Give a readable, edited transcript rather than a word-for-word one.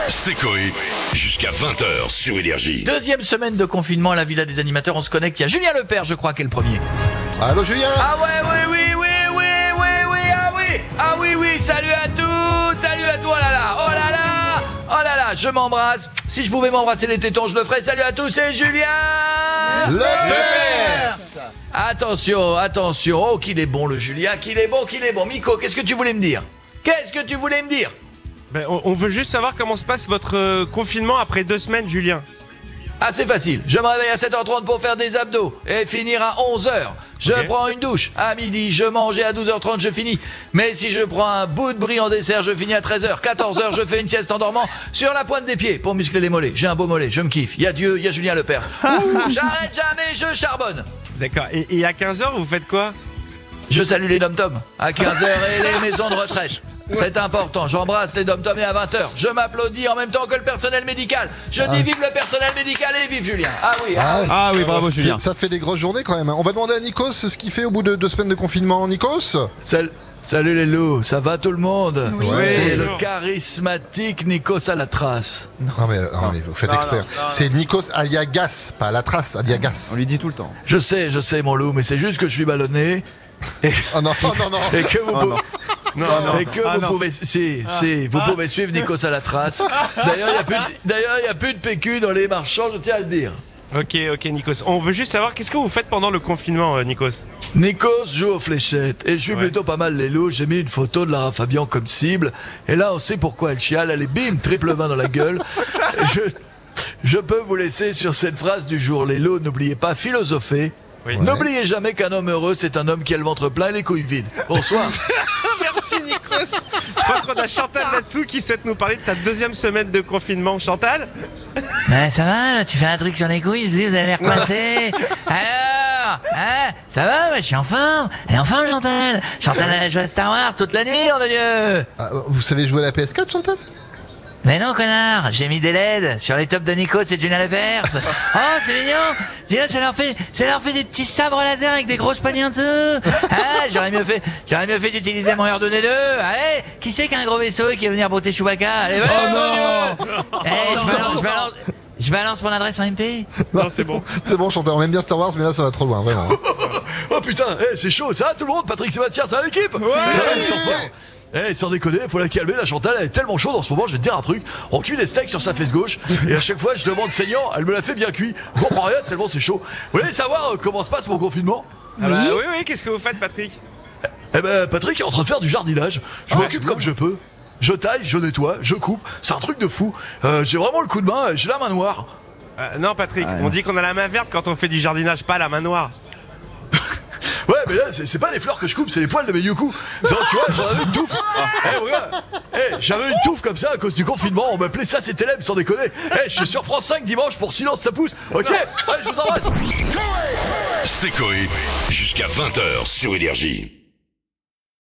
C'est Coé, jusqu'à 20h sur Énergie. Deuxième semaine de confinement à la Villa des Animateurs, on se connecte. Il y a Julien Lepers, je crois, qui est le premier. Allô Julien. Ah oui, salut à tous, oh là là, je m'embrasse. Si je pouvais m'embrasser les tétons, je le ferais. Salut à tous, c'est Julien Lepers. Attention, oh qu'il est bon le Julien, qu'il est bon. Miko, qu'est-ce que tu voulais me dire? Ben, on veut juste savoir comment se passe votre confinement après 2 semaines, Julien. Ah, c'est facile, je me réveille à 7h30 pour faire des abdos et finir à 11h. Je prends une douche à midi, je mange et à 12h30 je finis. Mais si je prends un bout de brie en dessert, je finis à 13h. 14h, je fais une sieste en dormant sur la pointe des pieds pour muscler les mollets. J'ai un beau mollet, je me kiffe. Il y a Dieu, il y a Julien Lepers. J'arrête jamais, je charbonne. D'accord, et à 15h, vous faites quoi? Je salue les dom-toms à 15h et les maisons de retraite. C'est important, j'embrasse les dom-toms et à 20h, je m'applaudis en même temps que le personnel médical. Je dis vive le personnel médical et vive Julien. Ah oui, bravo Julien. Ça fait des grosses journées quand même. On va demander à Nikos ce qu'il fait au bout de 2 semaines de confinement. Nikos. Salut les loups, ça va tout le monde? Oui. C'est le Bonjour. charismatique Nikos à la trace. Non mais vous faites exprès. C'est Nikos Aliagas, pas la trace, Aliagas. On lui dit tout le temps. Je sais mon loup, mais c'est juste que je suis ballonné. Et, Oh non. et que vous pouvez... Non. vous pouvez, vous pouvez suivre Nikos à la trace. D'ailleurs, il n'y a plus de PQ dans les marchands, je tiens à le dire. Ok, Nikos. On veut juste savoir qu'est-ce que vous faites pendant le confinement, Nikos. Nikos joue aux fléchettes et je suis plutôt pas mal les loups. J'ai mis une photo de Lara Fabian comme cible et là on sait pourquoi elle chiale. Elle est bim, triple 20 dans la gueule. Et je peux vous laisser sur cette phrase du jour. Les loups, n'oubliez pas, philosopher. Oui. N'oubliez jamais qu'un homme heureux, c'est un homme qui a le ventre plein et les couilles vides. Bonsoir. Merci, Nikos. Je crois qu'on a Chantal là-dessous qui souhaite nous parler de sa 2e semaine de confinement. Chantal? Ben ça va, là, tu fais un truc sur les couilles, vous avez l'air coincé. Alors, hein, ça va, je suis en forme. Elle est en forme, Chantal. Chantal, elle a joué à Star Wars toute la nuit, nom de Dieu. Ah, vous savez jouer à la PS4, Chantal? Mais non, connard, j'ai mis des LED sur les tops de Nikos et de Julien Lepers. Oh, c'est mignon. Dis-là, ça leur fait des petits sabres laser avec des grosses poignées en dessous. Ah, j'aurais mieux fait d'utiliser mon R2D2. Allez, qui c'est qui a un gros vaisseau et qui va venir botter Chewbacca? Allez, venez, je balance mon adresse en MP. Non, c'est bon. C'est bon Chantal, on aime bien Star Wars mais là ça va trop loin, vraiment. Oh putain, c'est chaud, ça va tout le monde? Patrick Sébastien, ça va l'équipe? Sans déconner, faut la calmer, la Chantal, elle est tellement chaude en ce moment, je vais te dire un truc. On cuit des steaks sur sa fesse gauche, et à chaque fois je demande saignant, elle me la fait bien cuit. Je comprends rien, tellement c'est chaud. Vous voulez savoir comment se passe mon confinement? Oui, qu'est-ce que vous faites, Patrick? Eh ben, Patrick est en train de faire du jardinage. Je m'occupe comme je peux. Je taille, je nettoie, je coupe. C'est un truc de fou. J'ai vraiment le coup de main, j'ai la main noire. Non, Patrick, on dit qu'on a la main verte quand on fait du jardinage, pas la main noire. Ouais, mais là, c'est pas les fleurs que je coupe, c'est les poils de mes yuku. Tu vois, j'en avais une touffe. J'avais une touffe comme ça à cause du confinement. On m'appelait ça, c'était l'âme, sans déconner. Je suis sur France 5 dimanche pour Silence ça pousse. Ok, allez, je vous embrasse. C'est Coé, jusqu'à 20h sur Énergie.